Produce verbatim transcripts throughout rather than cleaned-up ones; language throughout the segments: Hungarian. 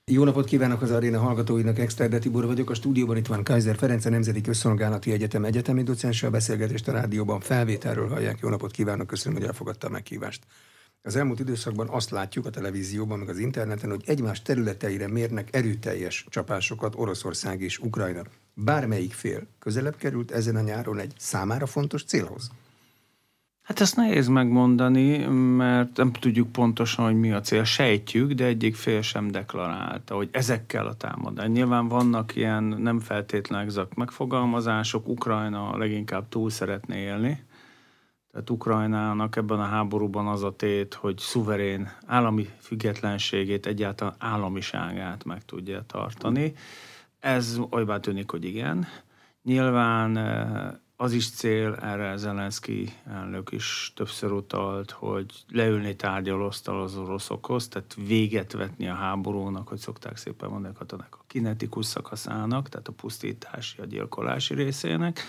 Jó napot kívánok az aréna hallgatóinak, Exterde Tibor vagyok. A stúdióban itt van Kaiser Ferenc, a Nemzeti Közszolgálati Egyetem egyetemi docense, a beszélgetést a rádióban felvételről hallják. Jó napot kívánok, köszönöm, hogy elfogadta a meghívást. Az elmúlt időszakban azt látjuk a televízióban, meg az interneten, hogy egymás területeire mérnek erőteljes csapásokat Oroszország és Ukrajna. Bármelyik fél közelebb került ezen a nyáron egy számára fontos célhoz? Hát ezt nehéz megmondani, mert nem tudjuk pontosan, hogy mi a cél. Sejtjük, de egyik fél sem deklarálta, hogy ezekkel a támadás. Nyilván vannak ilyen nem feltétlenül exakt megfogalmazások. Ukrajna leginkább túl szeretné élni. Tehát Ukrajnának ebben a háborúban az a tét, hogy szuverén állami függetlenségét, egyáltalán államiságát meg tudja tartani. Ez olybá tűnik, hogy igen. Nyilván az is cél, erre Zelenszky elnök is többször utalt, hogy leülni tárgyalóasztal az oroszokhoz, tehát véget vetni a háborúnak, hogy szokták szépen mondani, a kinetikus szakaszának, tehát a pusztítási, a gyilkolási részének.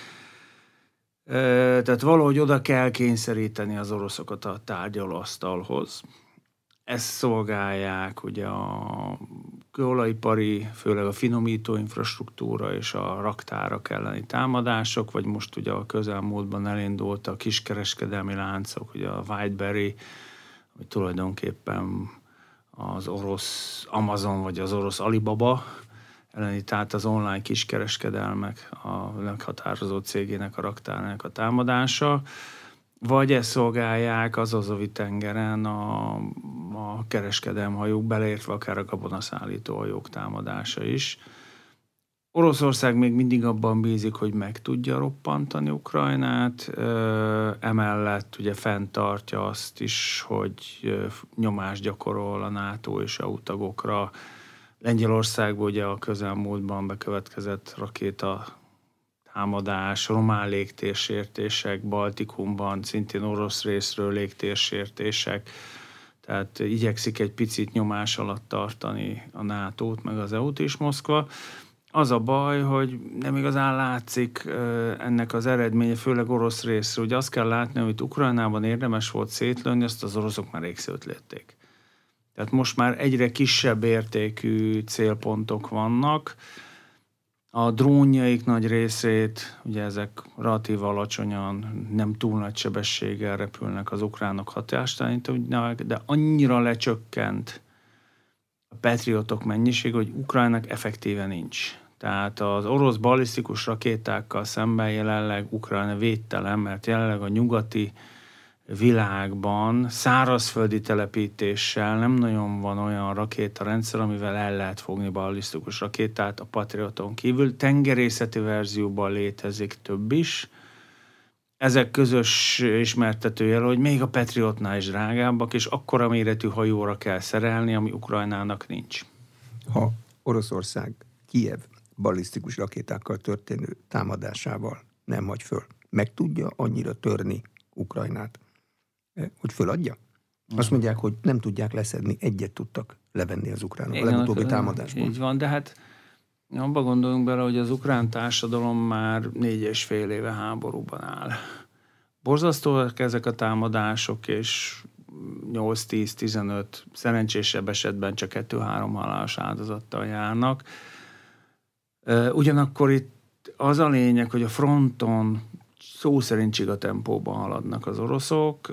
Tehát valahogy oda kell kényszeríteni az oroszokat a tárgyalóasztalhoz. Ezt szolgálják ugye a kőolajipari, főleg a finomító infrastruktúra és a raktárak elleni támadások, vagy most ugye a közelmúltban elindult a kiskereskedelmi láncok, ugye a Whiteberry, ami tulajdonképpen az orosz Amazon vagy az orosz Alibaba elleni, tehát az online kiskereskedelmek a meghatározó cégének, a raktárnak a támadása, vagy ezt szolgálják az Azovi-tengeren a, a kereskedelmhajók, beleértve akár a gabonaszállító hajók támadása is. Oroszország még mindig abban bízik, hogy meg tudja roppantani Ukrajnát, emellett ugye fenntartja azt is, hogy nyomást gyakorol a NATO és é u tagokra. Lengyelországban ugye a közelmúltban bekövetkezett rakéta támadás, román légtérsértések, Baltikumban szintén orosz részről légtérsértések, tehát igyekszik egy picit nyomás alatt tartani a nátót, meg az é u-t is Moszkva. Az a baj, hogy nem igazán látszik ennek az eredménye, főleg orosz részről. Ugye azt kell látni, amit Ukrajnában érdemes volt szétlőni, azt az oroszok már rég szétlőtték. Tehát most már egyre kisebb értékű célpontok vannak. A drónjaik nagy részét, ugye ezek relatív alacsonyan, nem túl nagy sebességgel repülnek az ukránok hatástalanítani, de annyira lecsökkent a patriotok mennyiség, hogy Ukrajnak effektíve nincs. Tehát az orosz ballisztikus rakétákkal szemben jelenleg Ukrajna védtelen, mert jelenleg a nyugati világban szárazföldi telepítéssel nem nagyon van olyan rakétarendszer, amivel el lehet fogni ballisztikus rakétát a Patrioton kívül. Tengerészeti verzióban létezik több is. Ezek közös ismertetőjel, hogy még a Patriotnál is drágábbak, és akkora méretű hajóra kell szerelni, ami Ukrajnának nincs. Ha Oroszország Kijev ballisztikus rakétákkal történő támadásával nem hagy föl, meg tudja annyira törni Ukrajnát, hogy föladja? Azt mondják, hogy nem tudják leszedni, egyet tudtak levenni az ukránok a legutóbbi támadásban. Így van, de hát abba gondoljunk bele, hogy az ukrán társadalom már négy és fél éve háborúban áll. Borzasztóak ezek a támadások, és nyolc-tíz-tizenöt, szerencsésebb esetben csak kettő-három halálos áldozattal járnak. Ugyanakkor itt az a lényeg, hogy a fronton szó szerint csigatempóban haladnak az oroszok,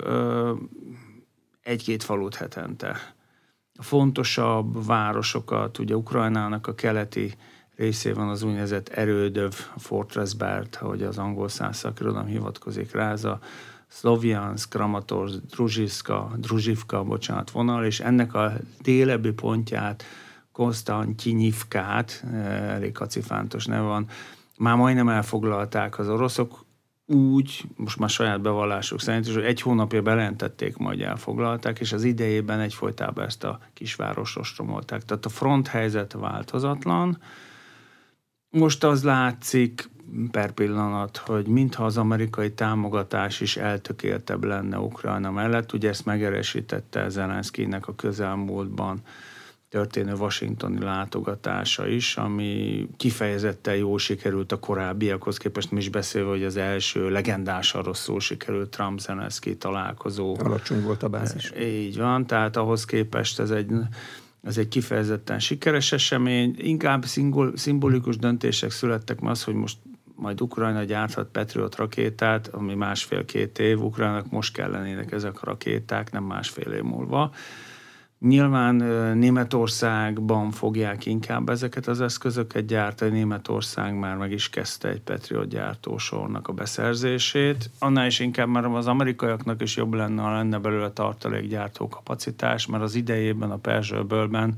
egy-két falut hetente. A fontosabb városokat, ugye Ukrajnának a keleti részében az úgynevezett erődöv, Fortress Belt, ahogy az angol száz szakirodalom hivatkozik rá, ez a Szlovjanszk, Kramatorsk, Druzsivka, Druzsivka, bocsánat, vonal, és ennek a délebbi pontját, Konstantinyivkát, elég kacifántos neve van, már majdnem elfoglalták az oroszok, úgy, most már saját bevallásuk szerint is, hogy egy hónapja bejelentették, majd elfoglalták, és az idejében egyfolytában ezt a kisvárost ostromolták. Tehát a front helyzet változatlan. Most az látszik per pillanat, hogy mintha az amerikai támogatás is eltökéltebb lenne Ukrajna mellett. Ugye ezt megerősítette Zelenszkynek a közelmúltban történő washingtoni látogatása is, ami kifejezetten jól sikerült a korábbiakhoz képest, nem is beszélve, hogy az első legendásan rosszul sikerült Trump-Zelenszky találkozó. Alacsony volt a bázis. Így van, tehát ahhoz képest ez egy Ez egy kifejezetten sikeres esemény, inkább szimbolikus döntések születtek ma az, hogy most majd Ukrajna gyárthat Patriot rakétát, ami másfél-két év, Ukrajnának most kell lennének ezek a rakéták, nem másfél év múlva. Nyilván Németországban fogják inkább ezeket az eszközöket gyártani, Németország már meg is kezdte egy Patriot gyártósornak a beszerzését. Annál is inkább, mert az amerikaiaknak is jobb lenne, ha lenne belőle tartalékgyártó kapacitás, mert az idejében a Perzsa-öbölben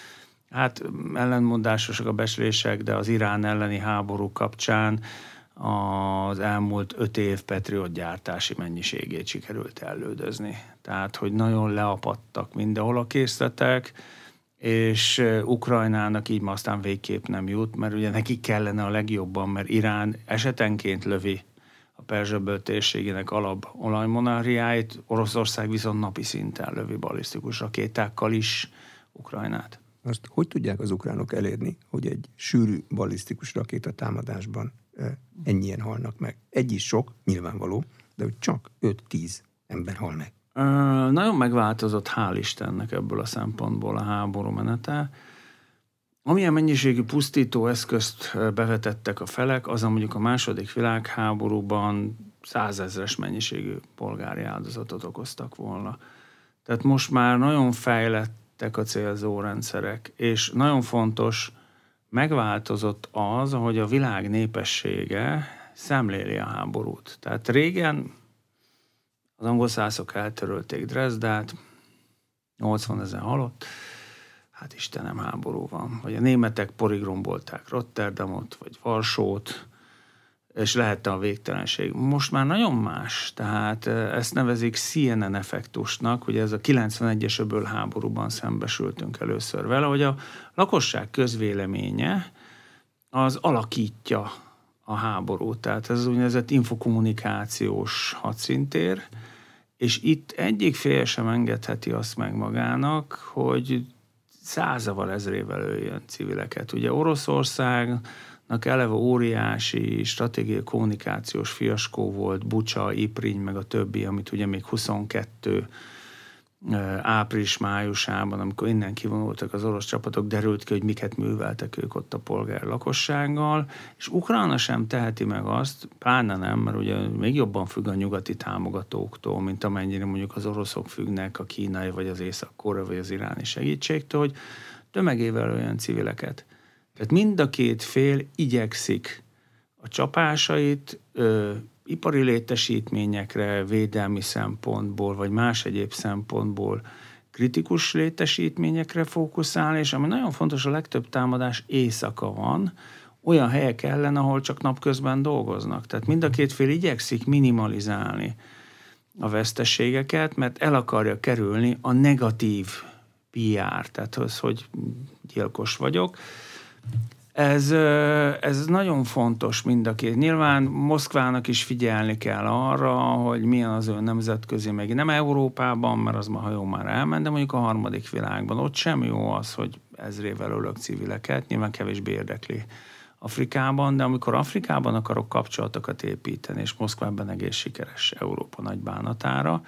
hát ellentmondásosak a becslések, de az Irán elleni háború kapcsán az elmúlt öt év Patriot gyártási mennyiségét sikerült ellődözni. Tehát, hogy nagyon leapadtak mindenhol a készletek, és Ukrajnának így ma aztán végképp nem jut, mert ugye neki kellene a legjobban, mert Irán esetenként lövi a Perzsa-öböl térségének alap olajmonarchiáit, Oroszország viszont napi szinten lövi balisztikus rakétákkal is Ukrajnát. Azt hogy tudják az ukránok elérni, hogy egy sűrű balisztikus rakéta támadásban ennyien halnak meg? Egy is sok, nyilvánvaló, de hogy csak öt-tíz ember hal meg. Ö, nagyon megváltozott, hál' Istennek ebből a szempontból a háború menete. Amilyen mennyiségű pusztító eszközt bevetettek a felek, az mondjuk a második világháborúban százezres mennyiségű polgári áldozatot okoztak volna. Tehát most már nagyon fejlettek a célzórendszerek, és nagyon fontos, megváltozott az, hogy a világ népessége szemléli a háborút. Tehát régen az angol szászok eltörölték Dresdát, nyolcvanezer halott, hát Istenem, háború van. Vagy a németek porig rombolták Rotterdamot, vagy Varsót, és lehette a végtelenség. Most már nagyon más, tehát ezt nevezik C N N effektusnak, ugye ez a kilencvenegyes öböl háborúban szembesültünk először vele, hogy a lakosság közvéleménye az alakítja a háborút, tehát ez az úgynevezett infokommunikációs hadszintér, és itt egyik fél sem engedheti azt meg magának, hogy százával, ezrével öljön civileket. Ugye Oroszországnak eleve óriási stratégiai kommunikációs fiaskó volt, Bucsa, Ipriny, meg a többi, amit ugye még huszonkettő április-májusában, amikor innen kivonultak az orosz csapatok, derült ki, hogy miket műveltek ők ott a polgári lakossággal, és Ukrajna sem teheti meg azt, pláne nem, mert ugye még jobban függ a nyugati támogatóktól, mint amennyire mondjuk az oroszok függnek a kínai, vagy az észak-koreai, vagy az iráni segítségtől, hogy tömegével olyan civileket. Tehát mind a két fél igyekszik a csapásait ö, ipari létesítményekre, védelmi szempontból, vagy más egyéb szempontból kritikus létesítményekre fókuszálni, és ami nagyon fontos, a legtöbb támadás éjszaka van, olyan helyek ellen, ahol csak napközben dolgoznak. Tehát mind a két fél igyekszik minimalizálni a veszteségeket, mert el akarja kerülni a negatív pé er, tehát az, hogy gyilkos vagyok. Ez, ez nagyon fontos mind a két. Nyilván Moszkvának is figyelni kell arra, hogy milyen az ő nemzetközi, meg nem Európában, mert az ma hajó már elment, de mondjuk a harmadik világban. Ott sem jó az, hogy ezrével ölök civileket, nyilván kevésbé érdekli Afrikában, de amikor Afrikában akarok kapcsolatokat építeni, és Moszkvában egész sikeres Európa nagy bánatára,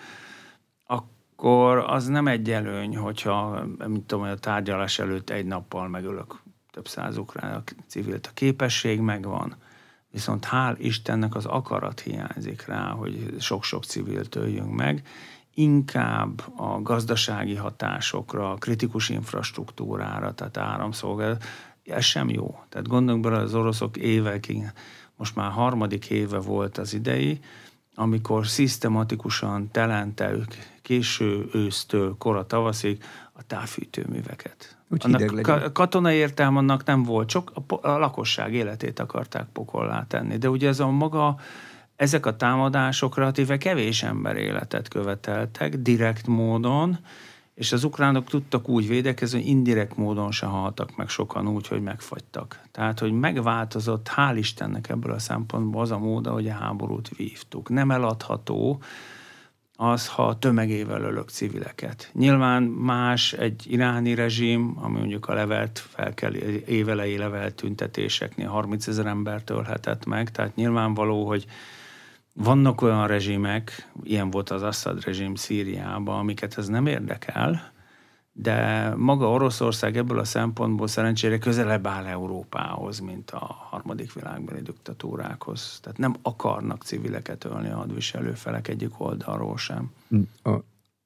akkor az nem egy előny, hogyha mint tudom, a tárgyalás előtt egy nappal megölök több száz ukrán civilt. A képesség megvan, viszont hál' Istennek az akarat hiányzik rá, hogy sok-sok civilt öljünk meg. Inkább a gazdasági hatásokra, a kritikus infrastruktúrára, tehát áramszolgálat, ez sem jó. Tehát gondoljunk bele, az oroszok évekig, most már harmadik éve volt az idei, amikor szisztematikusan telente késő ősztől kora tavaszig a távfűtőműveket. Annak ka- katonai értelme annak nem volt, csak a, po- a lakosság életét akarták pokollá tenni. De ugye ez a maga, ezek a támadások relatíve kevés ember életet követeltek, direkt módon, és az ukránok tudtak úgy védekezni, hogy indirekt módon se haltak meg sokan úgy, hogy megfagytak. Tehát, hogy megváltozott, hál' Istennek ebből a szempontból az a mód, hogy a háborút vívtuk. Nem eladható az, ha tömegével ölök civileket. Nyilván más egy iráni rezsim, ami mondjuk a levelt, fel kell, évelei levelt tüntetéseknél harmincezer embert ölhetett meg, tehát nyilvánvaló, hogy vannak olyan rezsimek, ilyen volt az Assad rezsim Szíriában, amiket ez nem érdekel, de maga Oroszország ebből a szempontból szerencsére közelebb áll Európához, mint a harmadik világbeli diktatúrákhoz. Tehát nem akarnak civileket ölni a hadviselő felek egyik oldalról sem. A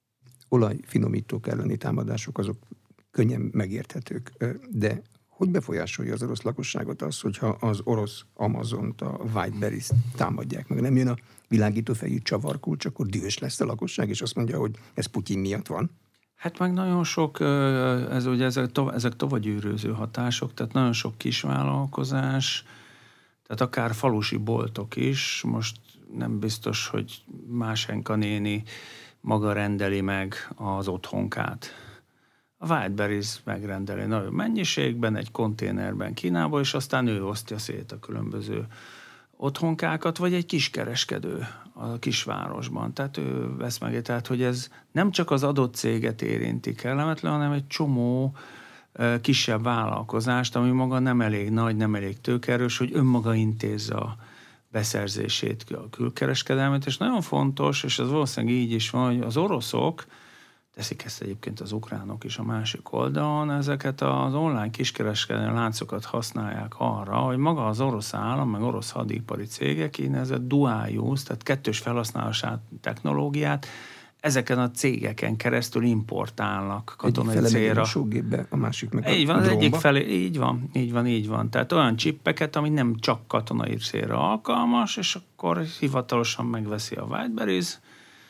olajfinomítók elleni támadások azok könnyen megérthetők, de hogy befolyásolja az orosz lakosságot az, hogyha az orosz Amazont, a Whiteberries támadják meg? Nem jön a világítófejű csavarkulcs, akkor dühös lesz a lakosság, és azt mondja, hogy ez Putyin miatt van? Hát meg nagyon sok, ez ugye ezek, tov, ezek tovagyűrűző hatások, tehát nagyon sok kisvállalkozás, tehát akár falusi boltok is, most nem biztos, hogy Másenka néni maga rendeli meg az otthonkát. A Whiteberries megrendeli nagyon mennyiségben, egy konténerben Kínába, és aztán ő osztja szét a különböző otthonkákat, vagy egy kiskereskedő a kisvárosban. Tehát ő vesz meg, tehát hogy ez nem csak az adott céget érinti kellemetlen, hanem egy csomó kisebb vállalkozást, ami maga nem elég nagy, nem elég tőkerős, hogy önmaga intézze a beszerzését, a külkereskedelmet, és nagyon fontos, és ez valószínűleg így is van, hogy az oroszok, teszik ezt egyébként az ukránok is a másik oldalon, ezeket az online kiskereskedelmi láncokat használják arra, hogy maga az orosz állam, meg orosz hadipari cégek, így ez a dual use, tehát kettős felhasználását technológiát, ezeken a cégeken keresztül importálnak katonai egyik célra. Egyik a másik meg így a van, az drónba. egyik felé, így van, így van, így van. Tehát olyan csippeket, ami nem csak katonai célra alkalmas, és akkor hivatalosan megveszi a Whiteberries,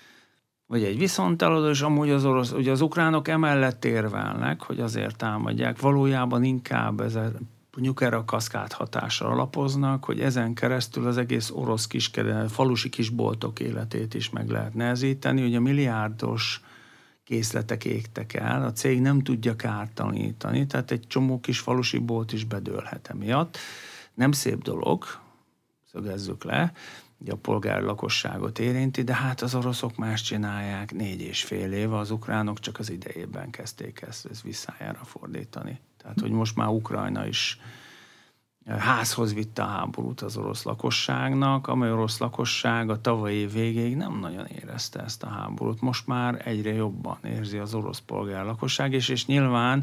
vagy egy viszonteladó, és amúgy az orosz, ugye az ukránok emellett érvelnek, hogy azért támadják, valójában inkább ezen Nyukera kaszkád hatásra alapoznak, hogy ezen keresztül az egész orosz kiskereskedelmi, falusi kisboltok életét is meg lehet nehezíteni, hogy a milliárdos készletek égtek el, a cég nem tudja kártalanítani, tehát egy csomó kis falusi bolt is bedőlhet emiatt. Nem szép dolog, szögezzük le, ugye a polgári lakosságot érinti, de hát az oroszok más csinálják négy és fél éve, az ukránok csak az idejében kezdték ezt, ezt visszájára fordítani. Tehát, hogy most már Ukrajna is házhoz vitte a háborút az orosz lakosságnak, amely orosz lakosság a tavalyi év végéig nem nagyon érezte ezt a háborút. Most már egyre jobban érzi az orosz polgár lakosság, és, és nyilván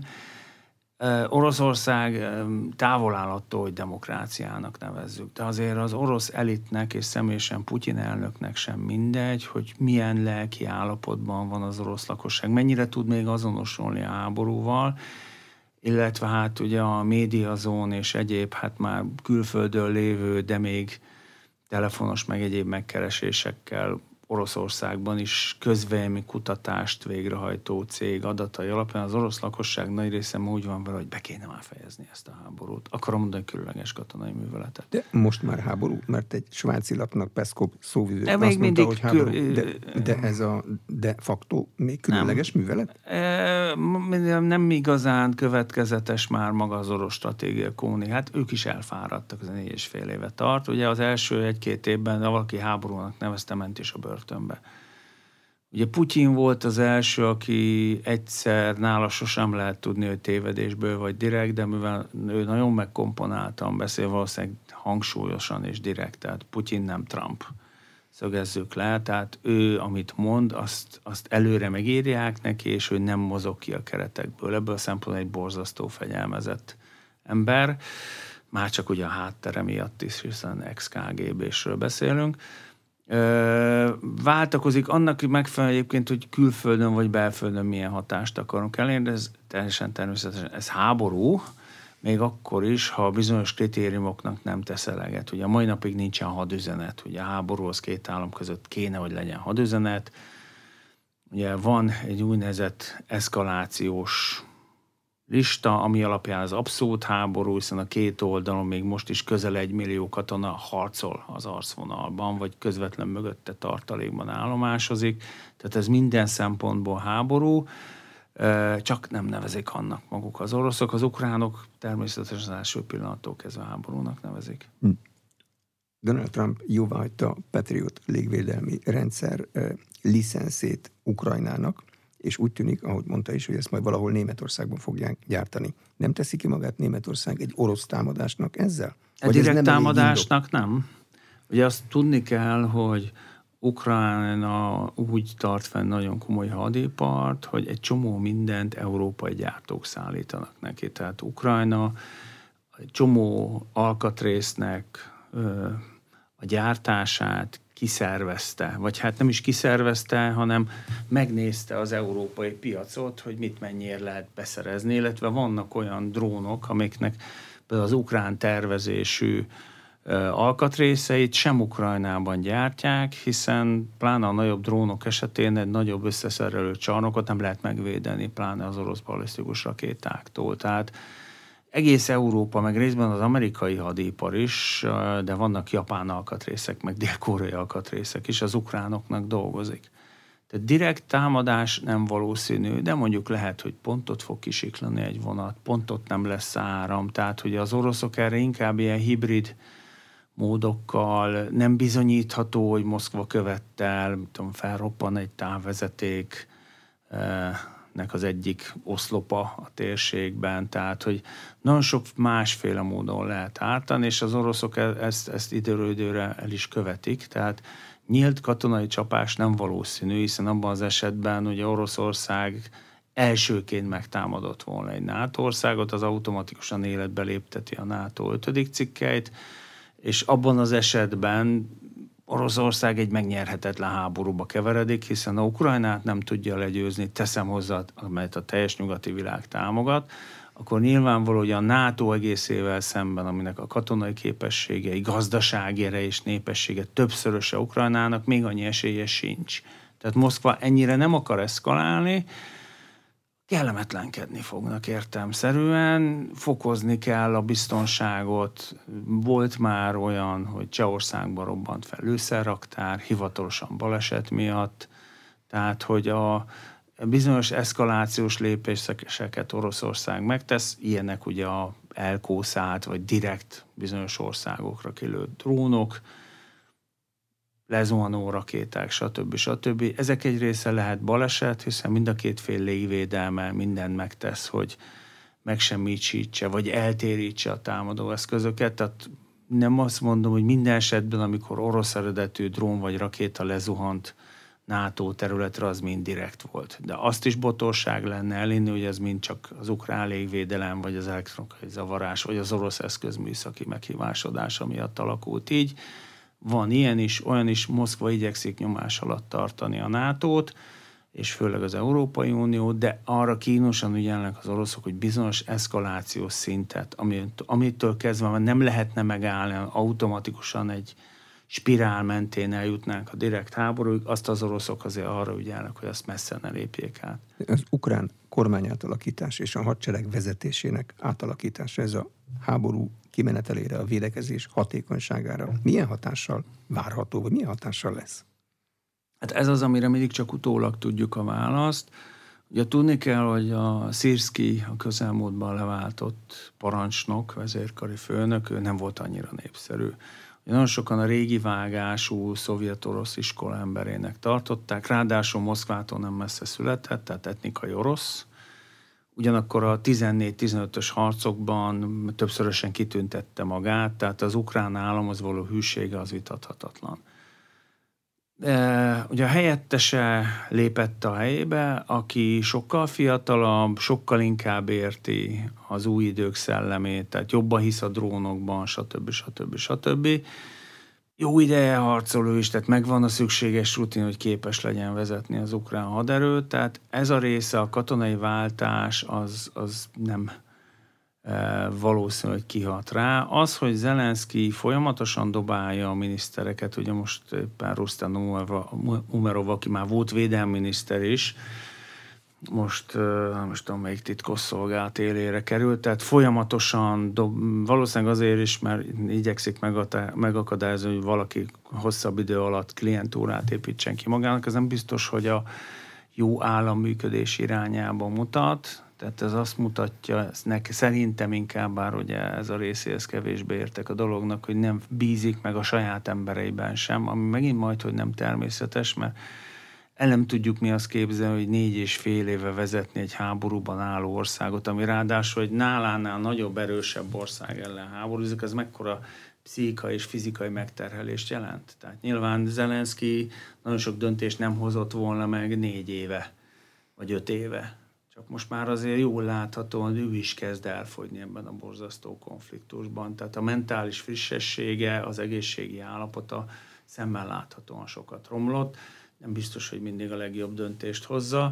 Oroszország távol áll attól, hogy demokráciának nevezzük, de azért az orosz elitnek és személyesen Putyin elnöknek sem mindegy, hogy milyen lelki állapotban van az orosz lakosság, mennyire tud még azonosulni a háborúval, illetve hát ugye a médiazón és egyéb, hát már külföldön lévő, de még telefonos meg egyéb megkeresésekkel Oroszországban is közvélemény kutatást végrehajtó cég adatai alapján az orosz lakosság nagy része úgy van vele, hogy be kéne már fejezni ezt a háborút. Akarom mondani, különleges katonai műveletet. De most már háború, mert egy svájci lapnak Peszkov szóvivő de azt még mondta, mindig hogy háború, kül... de, de ez a de facto még különleges nem. művelet? E, nem igazán következetes már maga az orosz stratégia kommuni. Hát ők is elfáradtak, az négy és fél éve tart. Ugye az első egy-két évben valaki háborúnak nevezte, ment is a börtönbe. Ugye Putyin volt az első, aki egyszer, nála sosem lehet tudni, hogy tévedésből vagy direkt, de mivel ő nagyon megkomponáltan beszél, valószínűleg hangsúlyosan és direkt, tehát Putyin nem Trump, szögezzük le, tehát ő, amit mond, azt, azt előre megírják neki, és ő nem mozog ki a keretekből. Ebből a szempontból egy borzasztó fegyelmezett ember, már csak ugye a háttere miatt is, hiszen ex-ká gé bésről beszélünk. Ö, váltakozik annak megfelelően egyébként, hogy külföldön vagy belföldön milyen hatást akarunk elérni, de ez teljesen természetesen, ez háború, még akkor is, ha bizonyos kritériumoknak nem tesz eleget. Ugye a mai napig nincsen hadüzenet, ugye a háborúhoz két állam között kéne, hogy legyen hadüzenet. Ugye van egy úgynevezett eszkalációs lista, ami alapján az abszolút háború, hiszen a két oldalon még most is közel egy millió katona harcol az arcvonalban, vagy közvetlen mögötte tartalékban állomásozik. Tehát ez minden szempontból háború, csak nem nevezik annak maguk az oroszok. Az ukránok természetesen az első pillanattól kezdve háborúnak nevezik. Donald Trump jóváhagyta a Patriot légvédelmi rendszer licenszét Ukrajnának, és úgy tűnik, ahogy mondta is, hogy ezt majd valahol Németországban fogják gyártani. Nem teszi ki magát Németország egy orosz támadásnak ezzel? A direkt támadásnak nem. Ugye azt tudni kell, hogy Ukrajna úgy tart fenn nagyon komoly hadipart, hogy egy csomó mindent európai gyártók szállítanak neki. Tehát Ukrajna egy csomó alkatrésznek ö, a gyártását kiszervezte, vagy hát nem is kiszervezte, hanem megnézte az európai piacot, hogy mit mennyire lehet beszerezni, illetve vannak olyan drónok, amiknek például az ukrán tervezésű alkatrészeit sem Ukrajnában gyártják, hiszen pláne a nagyobb drónok esetén egy nagyobb összeszerelő csarnokot nem lehet megvédeni, pláne az orosz balisztikus rakétáktól. Tehát egész Európa, meg részben az amerikai hadipar is, de vannak japán alkatrészek, meg dél-koreai alkatrészek is, az ukránoknak dolgozik. Tehát direkt támadás nem valószínű, de mondjuk lehet, hogy pontot fog kisiklani egy vonat, pontot nem lesz áram, tehát hogy az oroszok erre inkább ilyen hibrid módokkal nem bizonyítható, hogy Moszkva követte el, tudom, felroppan egy távvezeték, nek az egyik oszlopa a térségben, tehát hogy nagyon sok másféle módon lehet ártani, és az oroszok ezt, ezt időről időre el is követik, tehát nyílt katonai csapás nem valószínű, hiszen abban az esetben ugye Oroszország elsőként megtámadott volna egy NATO országot, az automatikusan életbe lépteti a NATO ötödik cikkeit, és abban az esetben Oroszország egy megnyerhetetlen háborúba keveredik, hiszen a Ukrajnát nem tudja legyőzni, teszem hozzá, amelyet a teljes nyugati világ támogat, akkor nyilvánvaló, hogy a NATO egészével szemben, aminek a katonai képességei, gazdasági ereje és népessége többszöröse Ukrajnának, még annyi esélye sincs. Tehát Moszkva ennyire nem akar eszkalálni, kellemetlenkedni fognak értelemszerűen, fokozni kell a biztonságot. Volt már olyan, hogy Csehországban robbant fel lőszerraktár, hivatalosan baleset miatt, tehát hogy a bizonyos eszkalációs lépéseket Oroszország megtesz, ilyenek ugye a elkószált, vagy direkt bizonyos országokra kilőtt drónok, lezuhanó rakéták, stb. stb. Ezek egy része lehet baleset, hiszen mind a két fél légvédelme mindent megtesz, hogy megsemmisítse, vagy eltérítse a támadó eszközöket. Tehát nem azt mondom, hogy minden esetben, amikor orosz eredetű drón vagy rakéta lezuhant NATO területre, az mind direkt volt. De azt is botorság lenne elinni, hogy ez mind csak az ukrán légvédelem, vagy az elektronikai zavarás, vagy az orosz eszköz műszaki meghibásodása miatt alakult így. Van ilyen is, olyan is, Moszkva igyekszik nyomás alatt tartani a nátót, és főleg az Európai Uniót, de arra kínosan ügyelnek az oroszok, hogy bizonyos eszkalációs szintet, amitől kezdve nem lehetne megállni, automatikusan egy spirál mentén eljutnánk a direkt háborúig, azt az oroszok azért arra ügyelnek, hogy azt messze ne lépjék át. Az ukrán kormány átalakítás és a hadsereg vezetésének átalakítása, ez a háború kimenetelére, a védekezés hatékonyságára milyen hatással várható, vagy milyen hatással lesz? Hát ez az, amire mindig csak utólag tudjuk a választ. Ugye tudni kell, hogy a Szirszky, a közelmúltban leváltott parancsnok, vezérkari főnök, ő nem volt annyira népszerű. Nagyon sokan a régi vágású szovjet-orosz iskola emberének tartották, ráadásul Moszkvától nem messze született, tehát etnikai orosz. Ugyanakkor a tizennégy-tizenötös harcokban többszörösen kitüntette magát, tehát az ukrán államhoz való hűsége az vitathatatlan. De ugye a helyettese lépett a helyébe, aki sokkal fiatalabb, sokkal inkább érti az új idők szellemét, tehát jobban hisz a drónokban, stb. stb. stb. Jó ideje harcol ő is, tehát megvan a szükséges rutin, hogy képes legyen vezetni az ukrán haderőt, tehát ez a része, a katonai váltás, az, az nem e, valószínű, hogy kihat rá. Az, hogy Zelenszky folyamatosan dobálja a minisztereket, ugye most éppen Rustem Umerov, aki már volt védelminiszter is, most nem is tudom, melyik titkosszolgálat élére került, tehát folyamatosan, dob, valószínűleg azért is, mert igyekszik megakadályozni, hogy valaki hosszabb idő alatt klientúrát építsen ki magának. Ez nem biztos, hogy a jó államműködés irányába mutat, tehát ez azt mutatja, ez nek, szerintem inkább, bár ugye ez a részéhez kevésbé értek a dolognak, hogy nem bízik meg a saját embereiben sem, ami megint majd, hogy nem természetes, mert el nem tudjuk mi azt képzelni, hogy négy és fél éve vezetni egy háborúban álló országot, ami ráadásul egy nálánál nagyobb, erősebb ország ellen háborúzik, ez mekkora pszichikai és fizikai megterhelést jelent. Tehát nyilván Zelenszky nagyon sok döntést nem hozott volna meg négy éve, vagy öt éve. Csak most már azért jól láthatóan ő is kezd elfogyni ebben a borzasztó konfliktusban. Tehát a mentális frissessége, az egészségi állapota szemmel láthatóan sokat romlott. Nem biztos, hogy mindig a legjobb döntést hozza,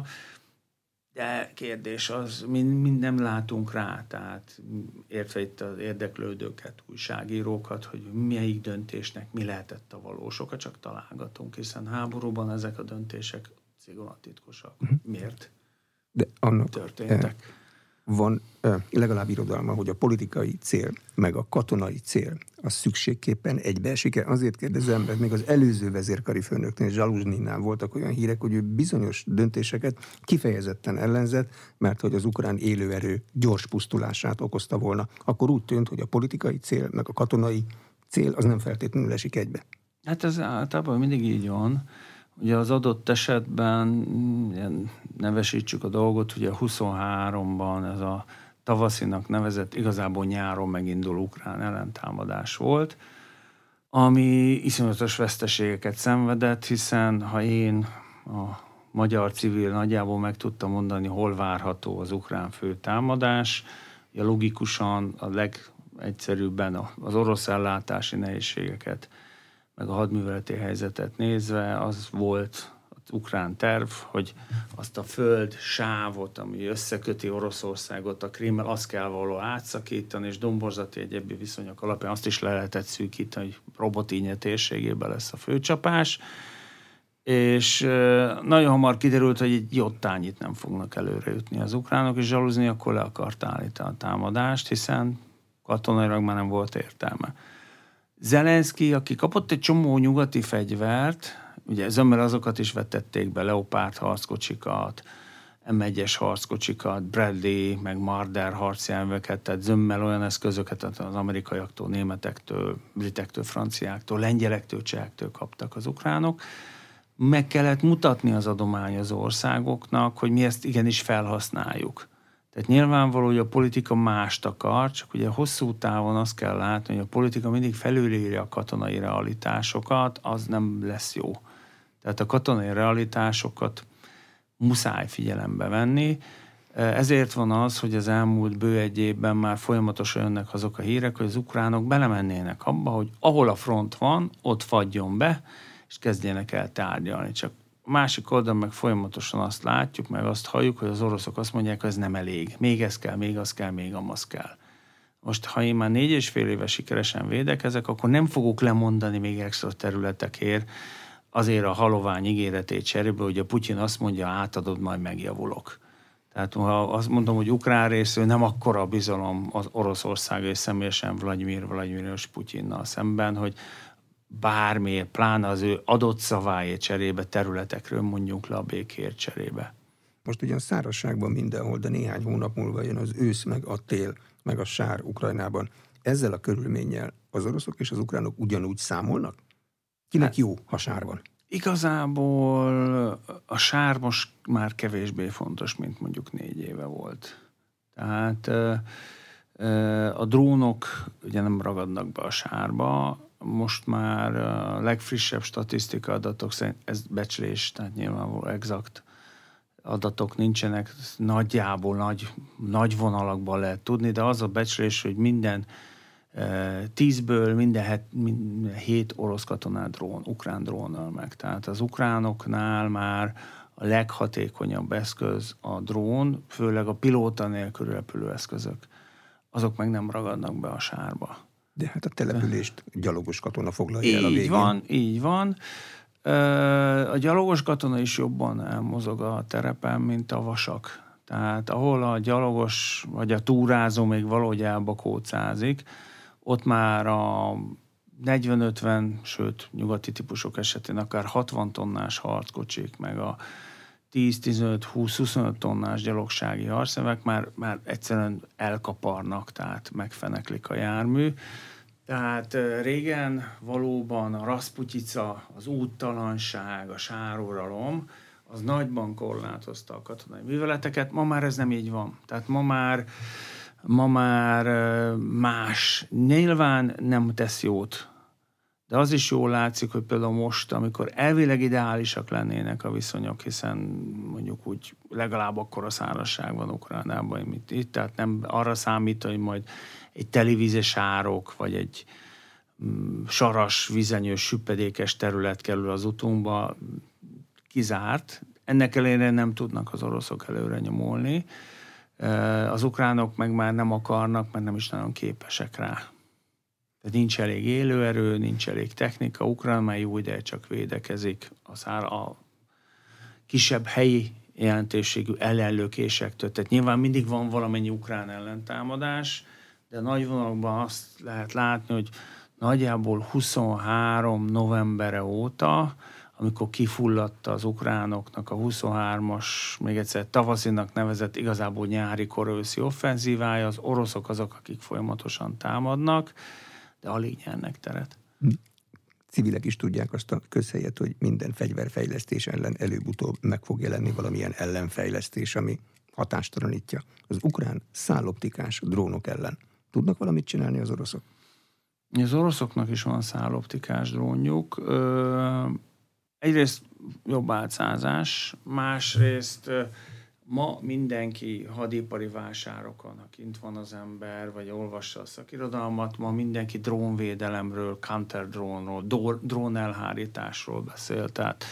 de kérdés az, mi, mi nem látunk rá, tehát értve itt az érdeklődőket, újságírókat, hogy melyik döntésnek mi lehetett a való. Sokat csak találgatunk, hiszen háborúban ezek a döntések szigorúan Miért? De annak történtek? Van legalább irodalma, hogy a politikai cél, meg a katonai cél, az szükségképpen egybeesik-e? Azért kérdezem, mert még az előző vezérkari főnöknél, Zsaluzsnyinál voltak olyan hírek, hogy ő bizonyos döntéseket kifejezetten ellenzett, mert hogy az ukrán élőerő gyors pusztulását okozta volna. Akkor úgy tűnt, hogy a politikai cél, meg a katonai cél az nem feltétlenül esik egybe. Hát ez általában mindig így van. Ugye az adott esetben, nevesítsük a dolgot, ugye huszonháromban ez a tavaszinak nevezett, igazából nyáron megindul ukrán ellentámadás volt, ami iszonyatos veszteségeket szenvedett, hiszen ha én, a magyar civil nagyjából meg tudtam mondani, hol várható az ukrán főtámadás, ugye logikusan a legegyszerűbben az orosz ellátási nehézségeket meg a hadműveleti helyzetet nézve, az volt az ukrán terv, hogy azt a föld sávot, ami összeköti Oroszországot a Krímmel, azt kell valahol átszakítani, és domborzati egyéb viszonyok alapján azt is le lehetett szűkíteni, hogy Robotínje térségében lesz a főcsapás, és nagyon hamar kiderült, hogy egy jottányit nem fognak előre jutni az ukránok, és Zsaluzsnyi akkor le akart állítani a támadást, hiszen katonailag már nem volt értelme. Zelenszky, aki kapott egy csomó nyugati fegyvert, ugye zömmel azokat is vetették be, Leopard harckocsikat, em egyes harckocsikat, Bradley, meg Marder harcjárműveket, tehát zömmel olyan eszközöket az amerikaiaktól, németektől, britektől, franciáktól, lengyelektől, csehektől kaptak az ukránok. Meg kellett mutatni az adományozó országoknak, hogy mi ezt igenis felhasználjuk. Tehát nyilvánvaló, hogy a politika mást akar, csak ugye hosszú távon azt kell látni, hogy a politika mindig felülírja a katonai realitásokat, az nem lesz jó. Tehát a katonai realitásokat muszáj figyelembe venni. Ezért van az, hogy az elmúlt bő egy évben már folyamatosan jönnek azok a hírek, hogy az ukránok belemennének abba, hogy ahol a front van, ott fagyjon be, és kezdjenek el tárgyalni. Csak a másik oldalon meg folyamatosan azt látjuk, meg azt halljuk, hogy az oroszok azt mondják, hogy ez nem elég. Még ez kell, még az kell, még amaz kell. Most, ha én már négy és fél éve sikeresen védekezek, akkor nem fogok lemondani még extra területekért azért a halovány ígéretét cserébe, hogy a Putyin azt mondja, átadod, majd megjavulok. Tehát ha azt mondom, hogy ukrán részről nem akkora a bizalom az Oroszország és személyesen Vladimir Vladimirovich Putyinnal szemben, hogy bármiért, pláne az ő adott szaváért cserébe, területekről mondjunk le a békért cserébe. Most ugyan szárazságban mindenhol, de néhány hónap múlva jön az ősz, meg a tél, meg a sár Ukrajnában. Ezzel a körülménnyel az oroszok és az ukránok ugyanúgy számolnak? Kinek hát, jó, ha sár van? Igazából a sár most már kevésbé fontos, mint mondjuk négy éve volt. Tehát a drónok ugye nem ragadnak be a sárba, most már a legfrissebb statisztika adatok szerint, ez becslés, tehát nyilvánvalóan exakt adatok nincsenek, nagyjából nagy, nagy vonalakban lehet tudni, de az a becslés, hogy minden e, tízből minden, het, minden hét orosz katonát drón, ukrán drónnal meg. Tehát az ukránoknál már a leghatékonyabb eszköz a drón, főleg a pilóta nélkül repülő eszközök. Azok meg nem ragadnak be a sárba. De hát a települést gyalogos katona foglalja el a végén. Így van, így van. A gyalogos katona is jobban elmozog a terepen, mint a vasak. Tehát ahol a gyalogos vagy a túrázó még valahogy elbakócázik, ott már a negyven-ötven, sőt nyugati típusok esetén akár hatvan tonnás harckocsik, meg a tíz-tizenöt-húsz-huszonöt tonnás gyalogsági harcszövek már, már egyszerűen elkaparnak, tehát megfeneklik a jármű. Tehát régen valóban a Raszputyica, az úttalanság, a sáruralom, az nagyban korlátozta a katonai műveleteket, ma már ez nem így van. Tehát ma már ma már más. Nyilván nem tesz jót, de az is jól látszik, hogy például most, amikor elvileg ideálisak lennének a viszonyok, hiszen mondjuk úgy legalább akkora szárazság van Ukrajnában, mint itt, tehát nem arra számít, hogy majd egy telivízes árok, vagy egy mm, saras, vizenyős, süppedékes terület kerül az utunkba, kizárt. Ennek ellenére nem tudnak az oroszok előre nyomulni. Az ukránok meg már nem akarnak, mert nem is nagyon képesek rá. Tehát nincs elég élőerő, nincs elég technika. Ukrán már jó ideje csak védekezik a, szár, a kisebb helyi jelentőségű ellenlökésektől. Tehát nyilván mindig van valamennyi ukrán ellentámadás, de nagy vonalakban azt lehet látni, hogy nagyjából huszonhárom novembere óta, amikor kifulladta az ukránoknak a huszonhármas, még egyszer tavaszinak nevezett igazából nyári korőszi offenzívája, az oroszok azok, akik folyamatosan támadnak, de alig nyernek teret. Civilek is tudják azt a közhelyet, hogy minden fegyverfejlesztés ellen előbb-utóbb meg fog jelenni valamilyen ellenfejlesztés, ami hatástalanítja. Az ukrán szálloptikás drónok ellen tudnak valamit csinálni az oroszok? Az oroszoknak is van szálloptikás drónjuk. Ö, egyrészt jobb átszázás, másrészt ma mindenki hadipari vásárokon, ha kint van az ember, vagy olvassa a szakirodalmat, ma mindenki drónvédelemről, counter-drónról, drónelhárításról beszél. Tehát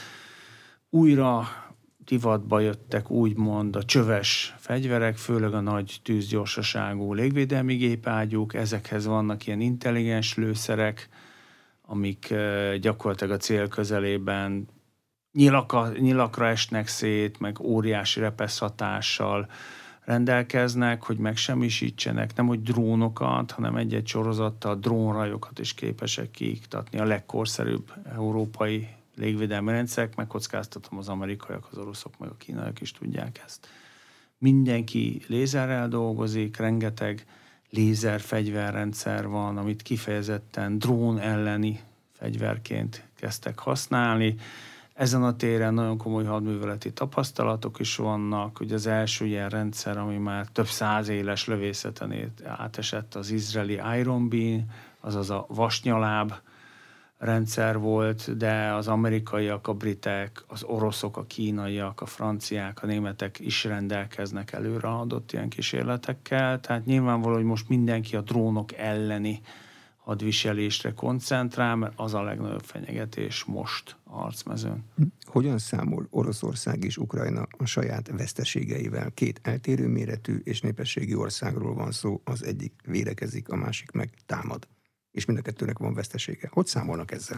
újra divatba jöttek úgymond a csöves fegyverek, főleg a nagy tűzgyorsaságú légvédelmi gépágyúk, ezekhez vannak ilyen intelligens lőszerek, amik gyakorlatilag a cél közelében Nyilaka, nyilakra esnek szét, meg óriási repesz hatással rendelkeznek, hogy megsemmisítsenek, nem hogy drónokat, hanem egy-egy sorozattal drónrajokat is képesek kiiktatni. A legkorszerűbb európai légvédelmi rendszerek, megkockáztatom, az amerikaiak, az oroszok, meg a kínaiak is tudják ezt. Mindenki lézerrel dolgozik, rengeteg lézer fegyverrendszer van, amit kifejezetten drón elleni fegyverként kezdtek használni. Ezen a téren nagyon komoly hadműveleti tapasztalatok is vannak. Ugye az első ilyen rendszer, ami már több száz éles lövészeten átesett, az izraeli Iron Beam, azaz a vasnyaláb rendszer volt, de az amerikaiak, a britek, az oroszok, a kínaiak, a franciák, a németek is rendelkeznek előre adott ilyen kísérletekkel. Tehát nyilvánvaló, hogy most mindenki a drónok elleni hadviselésre koncentrál, mert az a legnagyobb fenyegetés most a harcmezőn. Hogyan számol Oroszország és Ukrajna a saját veszteségeivel? Két eltérő méretű és népességi országról van szó, az egyik védekezik, a másik meg támad. És mind a kettőnek van vesztesége. Hogy számolnak ezzel?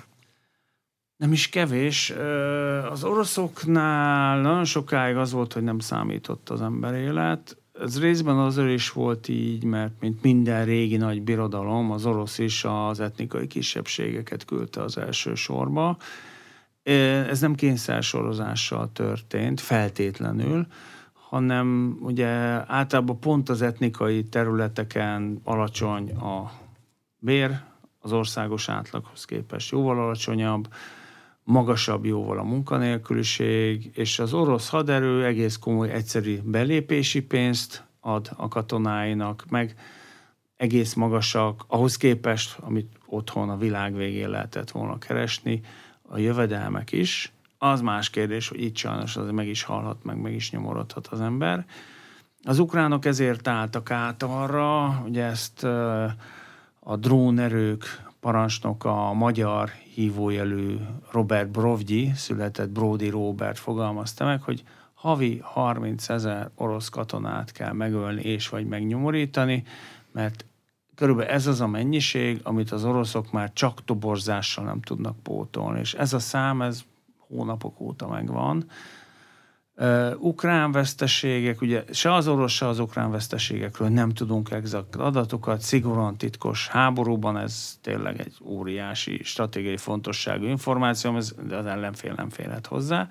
Nem is kevés. Az oroszoknál nagyon sokáig az volt, hogy nem számított az emberélet. Ez részben azért is volt így, mert mint minden régi nagy birodalom, az orosz is az etnikai kisebbségeket küldte az első sorba. Ez nem kényszersorozással történt, feltétlenül, hanem ugye általában pont az etnikai területeken alacsony a bér, az országos átlaghoz képest jóval alacsonyabb, magasabb jóval a munkanélküliség, és az orosz haderő egész komoly egyszerű belépési pénzt ad a katonáinak, meg egész magasak, ahhoz képest, amit otthon a világ végén lehetett volna keresni, a jövedelmek is. Az más kérdés, hogy itt sajnos az meg is halhat, meg meg is nyomorodhat az ember. Az ukránok ezért álltak át arra, hogy ezt a drónerők parancsnoka, a magyar hívójelű Robert Brovgyi, született Brody Robert fogalmazta meg, hogy havi harmincezer orosz katonát kell megölni és vagy megnyomorítani, mert körülbelül ez az a mennyiség, amit az oroszok már csak toborzással nem tudnak pótolni. És ez a szám, ez hónapok óta megvan. Uh, ukrán veszteségek, ugye se az orosz, se az ukrán veszteségekről nem tudunk exakt adatokat, szigorúan titkos háborúban, ez tényleg egy óriási stratégiai fontosságú információ, ez, de az ellenfél nem férhet hozzá.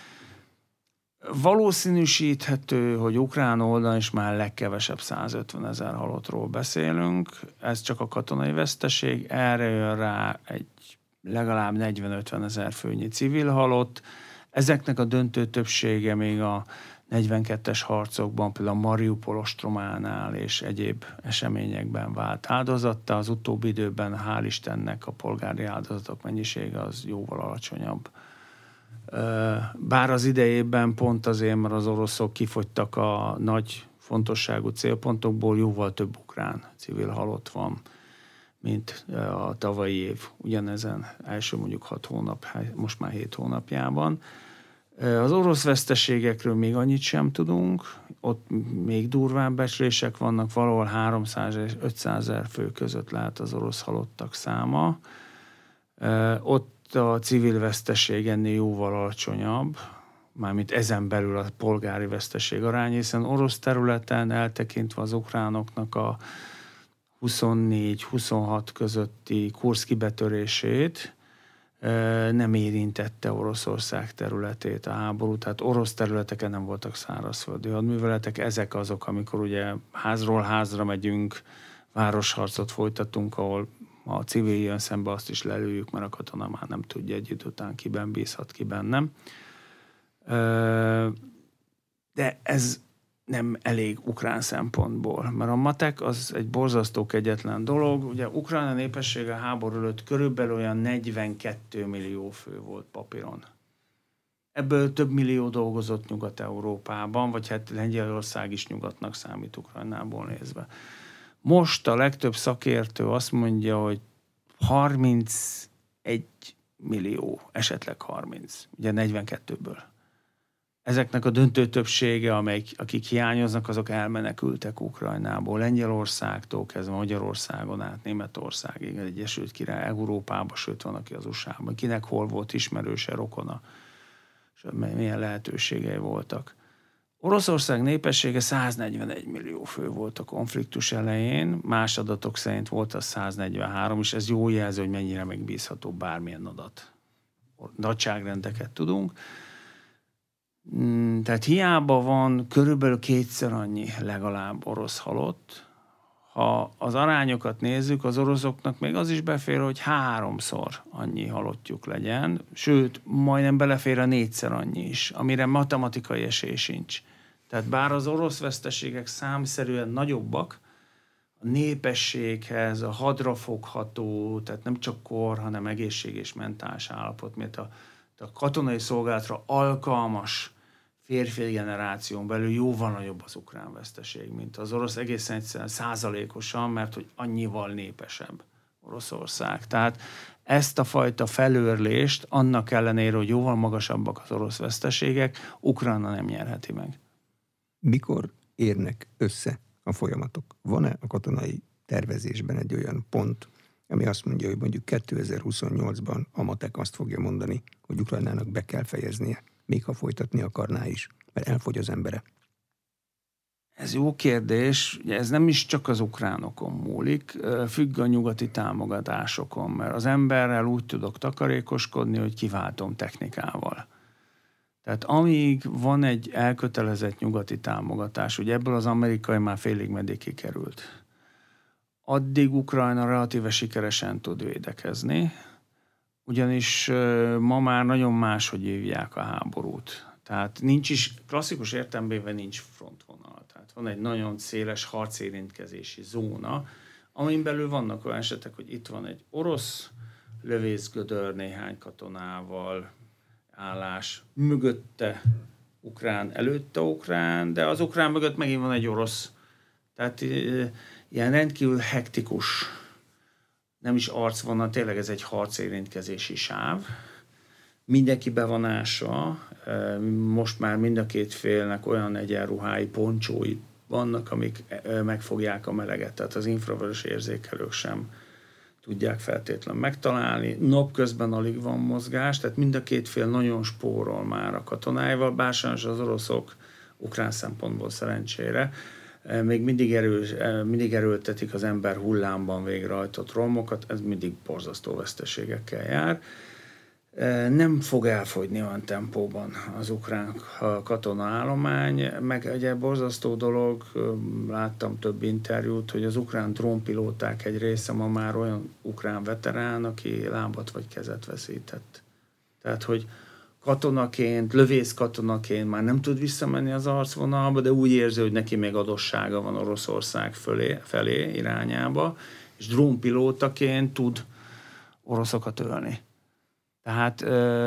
Valószínűsíthető, hogy ukrán oldalon is már legkevesebb százötvenezer halottról beszélünk, ez csak a katonai veszteség, erre jön rá egy legalább negyven-ötven ezer főnyi civil halott. Ezeknek a döntő többsége még a negyvenkettes harcokban, például a Mariupol ostrománál és egyéb eseményekben vált áldozattá. Az utóbbi időben, hál' Istennek, a polgári áldozatok mennyisége az jóval alacsonyabb. Bár az idejében pont azért, mert az oroszok kifogytak a nagy fontosságú célpontokból, jóval több ukrán civil halott van, mint a tavalyi év ugyanezen első mondjuk hat hónap, most már hét hónapjában. Az orosz veszteségekről még annyit sem tudunk, ott még durvább becslések vannak, valahol háromszáz és ötszázezer fő között lehet az orosz halottak száma. Ott a civil veszteség ennél jóval alacsonyabb, mármint ezen belül a polgári veszteség arány, hiszen orosz területen eltekintve az ukránoknak a huszonnégy-huszonhat közötti Kurszki betörését nem érintette Oroszország területét a háború, tehát orosz területeken nem voltak szárazföldi hadműveletek. Ezek azok, amikor ugye házról házra megyünk, városharcot folytatunk, ahol a civil jön szembe, azt is lelőjük, mert a katona már nem tudja egy idő után kiben bízhat, kiben nem. De ez nem elég ukrán szempontból, mert a matek az egy borzasztó kegyetlen dolog. Ugye Ukrajna népessége háború előtt körülbelül olyan negyvenkét millió fő volt papíron. Ebből több millió dolgozott Nyugat-Európában, vagy hát Lengyelország is nyugatnak számít Ukrajnából nézve. Most a legtöbb szakértő azt mondja, hogy harmincegy millió, esetleg harminc, ugye negyvenkettőből. Ezeknek a döntő többsége, amelyik, akik hiányoznak, azok elmenekültek Ukrajnából, Lengyelországtól kezdve Magyarországon át, Németországig, Egyesült Király, Európába, sőt van, aki az u es á-ban. Kinek hol volt ismerőse, rokona, és milyen lehetőségei voltak. Oroszország népessége száznegyvenegy millió fő volt a konfliktus elején, más adatok szerint volt az száznegyvenhárom, és ez jó jelző, hogy mennyire megbízható bármilyen adat. Nagyságrendeket tudunk. Tehát hiába van körülbelül kétszer annyi legalább orosz halott. Ha az arányokat nézzük, az oroszoknak még az is befér, hogy háromszor annyi halottjuk legyen, sőt, majdnem belefér a négyszer annyi is, amire matematikai esély sincs. Tehát bár az orosz veszteségek számszerűen nagyobbak, a népességhez, a hadrafogható, tehát nem csak kor, hanem egészség és mentális állapot, mert a, a katonai szolgálatra alkalmas férfi generáción belül jóval nagyobb az ukrán veszteség, mint az orosz, egészen egyszerűen százalékosan, mert hogy annyival népesebb Oroszország. Tehát ezt a fajta felőrlést, annak ellenére, hogy jóval magasabbak az orosz veszteségek, Ukrajna nem nyerheti meg. Mikor érnek össze a folyamatok? Van-e a katonai tervezésben egy olyan pont, ami azt mondja, hogy mondjuk kétezer-huszonnyolcban a matek azt fogja mondani, hogy Ukrajnának be kell fejeznie, még ha folytatni akarná is, mert elfogy az embere? Ez jó kérdés. Ez nem is csak az ukránokon múlik, függ a nyugati támogatásokon, mert az emberrel úgy tudok takarékoskodni, hogy kiváltom technikával. Tehát amíg van egy elkötelezett nyugati támogatás, ugye ebből az amerikai már félig meddig kikerült, addig Ukrajna relatíve sikeresen tud védekezni, ugyanis ma már nagyon máshogy hívják a háborút. Tehát nincs is, klasszikus értelemben nincs frontvonal. Tehát van egy nagyon széles harcérintkezési zóna, amin belül vannak olyan esetek, hogy itt van egy orosz lövészgödör néhány katonával, állás, mögötte ukrán, előtte ukrán, de az ukrán mögött megint van egy orosz. Tehát ilyen rendkívül hektikus, nem is arcvonal, tényleg ez egy harcérintkezési sáv. Mindenki bevonása, most már mind a két félnek olyan egyenruhái, poncsói vannak, amik megfogják a meleget, tehát az infravörös érzékelők sem tudják feltétlenül megtalálni. Napközben alig van mozgás, tehát mind a két fél nagyon spórol már a katonáival, bár sajnos az oroszok ukrán szempontból szerencsére még mindig, erő, mindig erőltetik az ember hullámban végrehajtott romokat, ez mindig borzasztó veszteségekkel jár. Nem fog elfogyni olyan tempóban az ukrán katonaállomány, meg egy borzasztó dolog, láttam több interjút, hogy az ukrán drónpilóták egy része ma már olyan ukrán veterán, aki lábat vagy kezet veszített. Tehát, hogy katonaként, lövész katonaként már nem tud visszamenni az arcvonalba, de úgy érzi, hogy neki még adossága van Oroszország fölé, felé irányába, és drónpilótaként tud oroszokat ölni. Tehát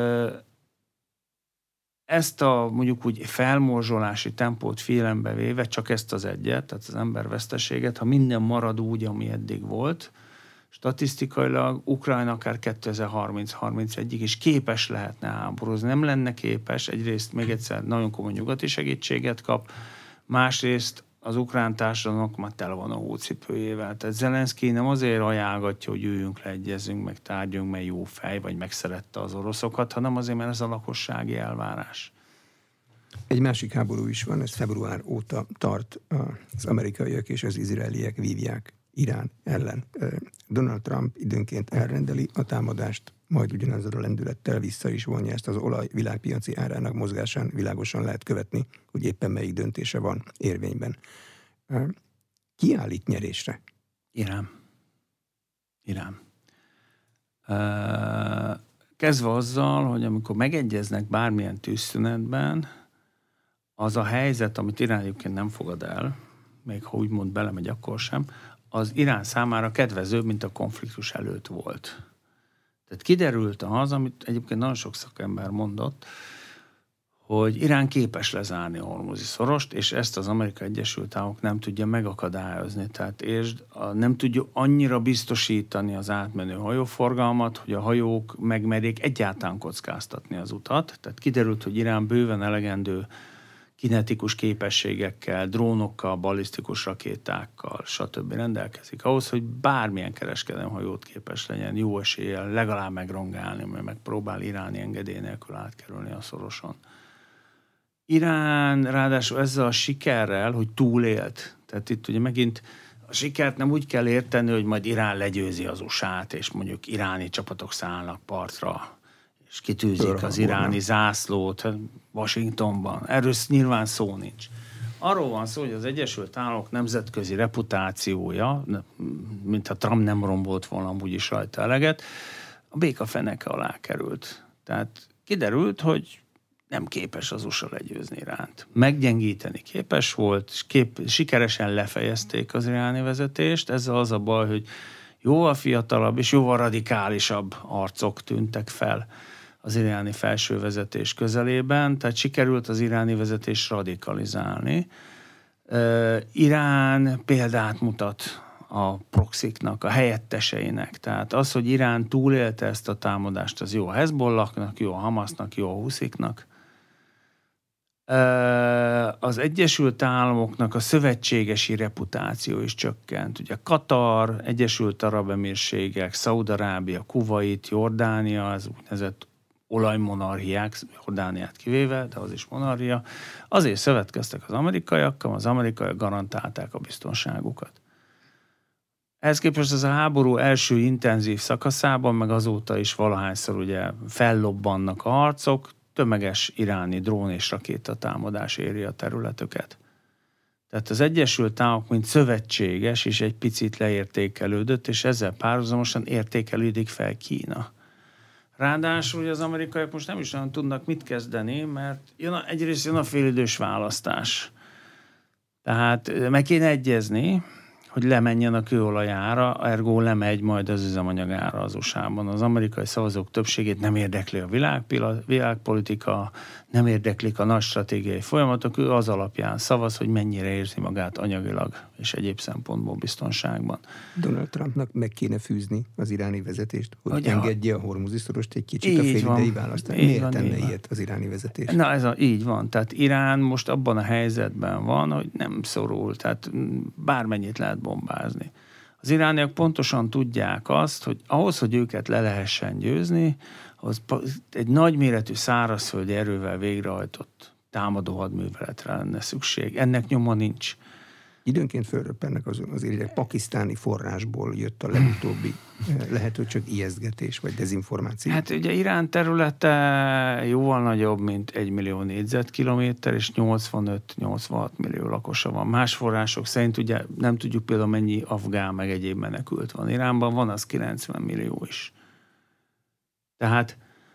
ezt a mondjuk úgy felmorzsolási tempót figyelembe véve, csak ezt az egyet, tehát az emberveszteséget, ha minden marad úgy, ami eddig volt, statisztikailag Ukrajna akár kétezer-harminc-harmincegyig is képes lehetne háborúzni. Nem lenne képes, egyrészt még egyszer nagyon komoly nyugati segítséget kap, másrészt az ukrán társadalomnak már tele van a hócipőjével. Tehát Zelenszky nem azért ajánlgatja, hogy üljünk le, egyezzünk, meg tárgyunk, mert jó fej, vagy megszerette az oroszokat, hanem azért, mert ez a lakossági elvárás. Egy másik háború is van, ez február óta tart, az amerikaiak és az izraeliek vívják Irán ellen. Donald Trump időnként elrendeli a támadást, majd ugyanazzal a lendülettel vissza is vonja, ezt az olaj világpiaci árának mozgásán világosan lehet követni, hogy éppen melyik döntése van érvényben. Ki állít nyerésre? Irán. Irán. Kezdve azzal, hogy amikor megegyeznek bármilyen tűzszünetben, az a helyzet, amit Irán egyébként nem fogad el, még ha úgymond belemegy, akkor sem, az Irán számára kedvezőbb, mint a konfliktus előtt volt. Tehát kiderült az, amit egyébként nagyon sok szakember mondott, hogy Irán képes lezárni a Hormuzi szorost, és ezt az Amerikai Egyesült Államok nem tudja megakadályozni. Tehát értsd, nem tudja annyira biztosítani az átmenő hajóforgalmat, hogy a hajók megmerjék egyáltalán kockáztatni az utat. Tehát kiderült, hogy Irán bőven elegendő kinetikus képességekkel, drónokkal, balisztikus rakétákkal, stb. Rendelkezik ahhoz, hogy bármilyen kereskedelmi hajót képes legyen jó eséllyel legalább megrongálni, mert megpróbál iráni engedély nélkül átkerülni a szoroson. Irán ráadásul ezzel a sikerrel, hogy túlélt, tehát itt ugye megint a sikert nem úgy kell érteni, hogy majd Irán legyőzi az u es á-t, és mondjuk iráni csapatok szállnak partra, és kitűzik az iráni zászlót Washingtonban. Erről nyilván szó nincs. Arról van szó, hogy az Egyesült Államok nemzetközi reputációja, mintha Trump nem rombolt volna amúgy is rajta eleget, a béka feneke alá került. Tehát kiderült, hogy nem képes az u es á legyőzni Iránt. Meggyengíteni képes volt, és kép, sikeresen lefejezték az iráni vezetést. Ezzel az a baj, hogy jóval fiatalabb és jóval radikálisabb arcok tűntek fel az iráni felső vezetés közelében, tehát sikerült az iráni vezetés radikalizálni. Uh, Irán példát mutat a proxiknak, a helyetteseinek. Tehát az, hogy Irán túlélte ezt a támadást, az jó a Hezbollahnak, jó a Hamasnak, jó a Husziknak. Uh, az Egyesült Államoknak a szövetségesi reputáció is csökkent. Ugye Katar, Egyesült Arab Emírségek, Szaúd-Arábia, Kuvait, Jordánia, az úgynevezett olajmonarchiák, Jordániát kivéve, de az is monarchia, azért szövetkeztek az amerikaiakkal, az amerikaiak garantálták a biztonságukat. Ehhez képest ez a háború első intenzív szakaszában, meg azóta is valahányszor ugye fellobbannak a harcok, tömeges iráni drón és rakétatámadás éri a területüket. Tehát az Egyesült Államok, mint szövetséges is egy picit leértékelődött, és ezzel párhuzamosan értékelődik fel Kína. Ráadásul az amerikaiak most nem is nagyon tudnak mit kezdeni, mert jön a, egyrészt jön a félidős választás. Tehát meg kéne egyezni, hogy lemenjen a kőolajára, ergo lemegy majd az üzemanyagára az u es á-ban. Az amerikai szavazók többségét nem érdekli a világpolitika, nem érdeklik a nagy stratégiai folyamatok, ő az alapján szavaz, hogy mennyire érzi magát anyagilag és egyéb szempontból biztonságban. Donald Trumpnak meg kéne fűzni az iráni vezetést, hogy Ugye, engedje a Hormuzi szorost egy kicsit a félidei választásra. Miért van, tenne ilyet az iráni vezetés? Na ez a, így van. Tehát Irán most abban a helyzetben van, hogy nem szorul, tehát bármennyit lehet bombázni. Az irániak pontosan tudják azt, hogy ahhoz, hogy őket le lehessen győzni, az egy nagyméretű szárazföldi erővel végrehajtott támadó hadműveletre lenne szükség. Ennek nyoma nincs. Időnként fölröppennek az, az írják, pakisztáni forrásból jött a legutóbbi, lehet, hogy csak ijesztgetés vagy dezinformáció. Hát ugye Irán területe jóval nagyobb, mint egy millió négyzetkilométer, és nyolcvanöt-nyolcvanhat millió lakosa van. Más források szerint ugye nem tudjuk például mennyi afgán meg egyéb menekült van. Iránban van az kilencven millió is. Tehát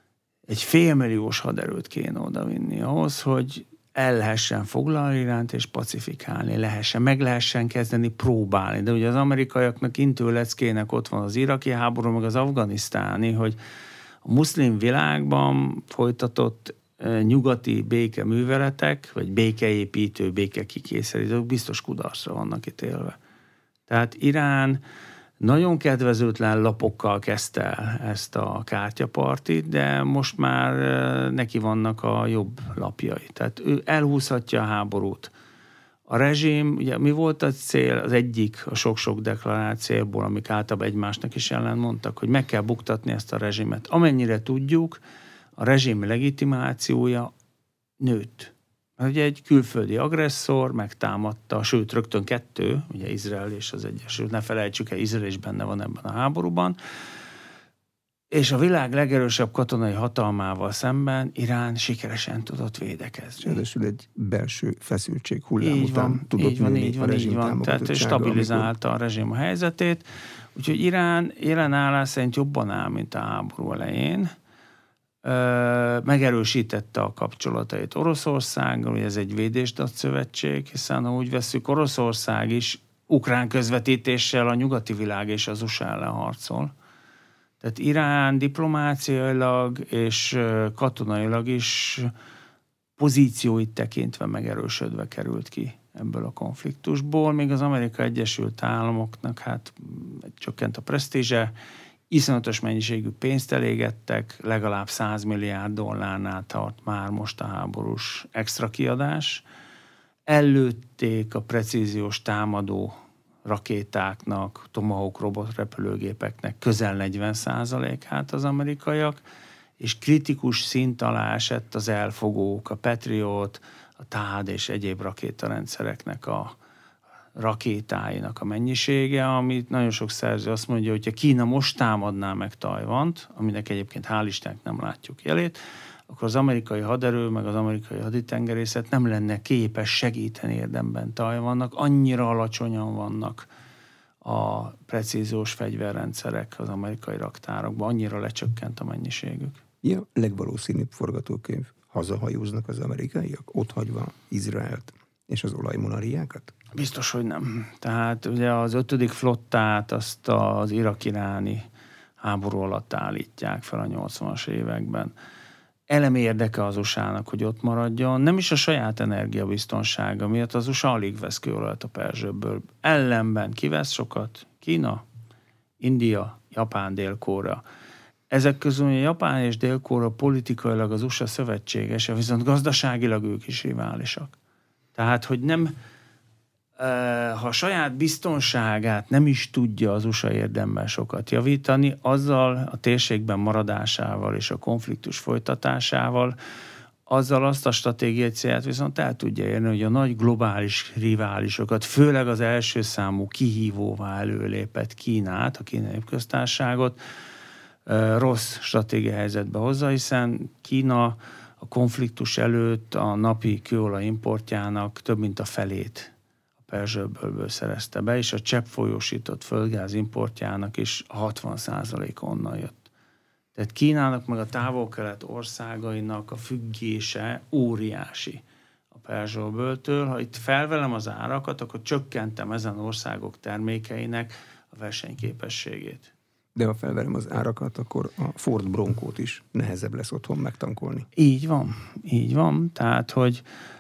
egy félmilliós haderőt kéne odavinni ahhoz, hogy el lehessen foglalni Iránt és pacifikálni lehessen, meg lehessen kezdeni próbálni. De ugye az amerikaiaknak intőleckének ott van az iraki háború, meg az afganisztáni, hogy a muszlim világban folytatott e, nyugati békeműveletek, vagy békeépítő, békekikényszerítők biztos kudarcra vannak ítélve. Tehát Irán nagyon kedvezőtlen lapokkal kezdte el ezt a kártyapartit, de most már neki vannak a jobb lapjai. Tehát ő elhúzhatja a háborút. A rezsim, ugye mi volt a cél, az egyik a sok-sok deklarált célból, amik általában egymásnak is ellen mondtak, hogy meg kell buktatni ezt a rezsimet. Amennyire tudjuk, a rezsim legitimációja nőtt. Mert ugye egy külföldi agresszor megtámadta, sőt rögtön kettő, ugye Izrael és az Egyesült, ne felejtsük el, Izrael is benne van ebben a háborúban, és a világ legerősebb katonai hatalmával szemben Irán sikeresen tudott védekezni. Ráadásul egy belső feszültség hullám így után van, tudott így van, nőni így a van, rezsim így van. Tehát stabilizálta amikor... a rezsim a helyzetét, úgyhogy Irán jelen állás szerint jobban áll, mint a háború elején. Megerősítette a kapcsolatait Oroszországgal, hogy ez egy védésdatszövetség, hiszen ha úgy vesszük, Oroszország is ukrán közvetítéssel a nyugati világ és az u es á ellen harcol. Tehát Irán diplomáciailag és katonailag is pozícióit tekintve megerősödve került ki ebből a konfliktusból, még az Amerikai Egyesült Államoknak hát csökkent a presztízse, iszonyatos mennyiségű pénzt elégettek, legalább száz milliárd dollárnál tart már most a háborús extra kiadás. Ellőtték a precíziós támadó rakétáknak, Tomahawk robotrepülőgépeknek közel negyven százalékát az amerikaiak, és kritikus szint alá esett az elfogók, a Patriot, a THAAD és egyéb rakétarendszereknek a rakétáinak a mennyisége, amit nagyon sok szerző azt mondja, hogy ha Kína most támadná meg Tajvant, aminek egyébként hál' Istennek nem látjuk jelét, akkor az amerikai haderő, meg az amerikai haditengerészet nem lenne képes segíteni érdemben Tajvannak, annyira alacsonyan vannak a precíziós fegyverrendszerek az amerikai raktárokban, annyira lecsökkent a mennyiségük. Mi a legvalószínűbb forgatókönyv? Hazahajóznak az amerikaiak, ott hagyva Izraelt és az olajmonariákat? Biztos, hogy nem. Tehát ugye az ötödik flottát azt az irak-iráni háború alatt állítják fel a nyolcvanas években. Elemi érdeke az u es á-nak, hogy ott maradjon. Nem is a saját energiabiztonsága miatt, az u es á alig vesz kőolajat a Perzsőből. Ellenben kivesz sokat? Kína, India, Japán, Dél-Korea. Ezek közül a Japán és Dél-Korea politikailag az u es á szövetségese, viszont gazdaságilag ők is riválisak. Tehát, hogy nem, ha a saját biztonságát nem is tudja az u es á érdemben sokat javítani, azzal a térségben maradásával és a konfliktus folytatásával, azzal azt a stratégiai célt viszont el tudja érni, hogy a nagy globális riválisokat, főleg az első számú kihívóvá előlépett Kínát, a Kínai Köztársaságot rossz stratégiai helyzetbe hozza, hiszen Kína a konfliktus előtt a napi kőolaj importjának több mint a felét a Perzsőbölből szerezte be, és a cseppfolyósított földgáz importjának is a hatvan százaléka onnan jött. Tehát Kínának meg a távol-kelet országainak a függése óriási a Perzsőböltől. Ha itt felvelem az árakat, akkor csökkentem ezen országok termékeinek a versenyképességét. De ha felverem az árakat, akkor a Ford Broncót is nehezebb lesz otthon megtankolni. Így van, így van. Tehát, hogy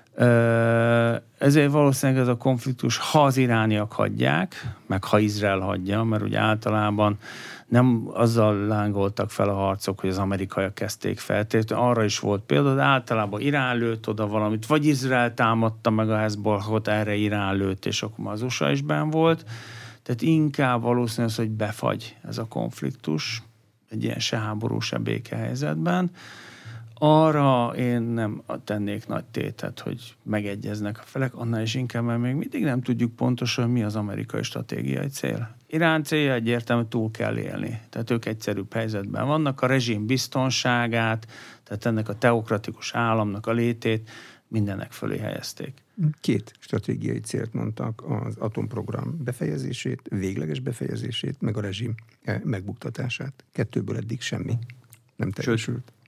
ezért valószínűleg ez a konfliktus, ha az irániak hagyják, meg ha Izrael hagyja, mert ugye általában nem azzal lángoltak fel a harcok, hogy az amerikaiak kezdték fel. Tehát arra is volt példa, de általában Irán lőtt oda valamit, vagy Izrael támadta meg a Hezbollahot, erre Irán lőtt, és akkor az u es á is benn volt. Tehát inkább valószínű az, hogy befagy ez a konfliktus egy ilyen se háború, se békehelyzetben. Arra én nem tennék nagy tétet, hogy megegyeznek a felek, annál is inkább, mert még mindig nem tudjuk pontosan, mi az amerikai stratégiai cél. Irán célja egyértelműen túl kell élni. Tehát ők egyszerűbb helyzetben vannak, a rezsim biztonságát, tehát ennek a teokratikus államnak a létét mindenek fölé helyezték. Két stratégiai célt mondtak, az atomprogram befejezését, végleges befejezését, meg a rezsim megbuktatását. Kettőből eddig semmi nem teljesült.